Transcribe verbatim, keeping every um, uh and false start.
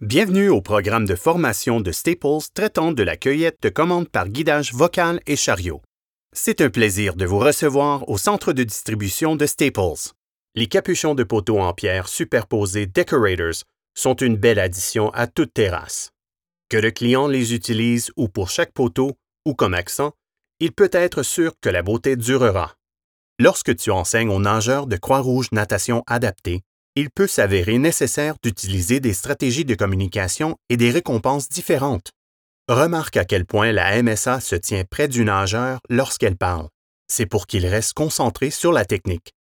Bienvenue au programme de formation de Staples traitant de la cueillette de commandes par guidage vocal et chariot. C'est un plaisir de vous recevoir au centre de distribution de Staples. Les capuchons de poteaux en pierre superposés Decorators sont une belle addition à toute terrasse. Que le client les utilise ou pour chaque poteau ou comme accent, il peut être sûr que la beauté durera. Lorsque tu enseignes aux nageurs de Croix-Rouge Natation Adaptée, il peut s'avérer nécessaire d'utiliser des stratégies de communication et des récompenses différentes. Remarque à quel point la M S A se tient près du nageur lorsqu'elle parle. C'est pour qu'il reste concentré sur la technique.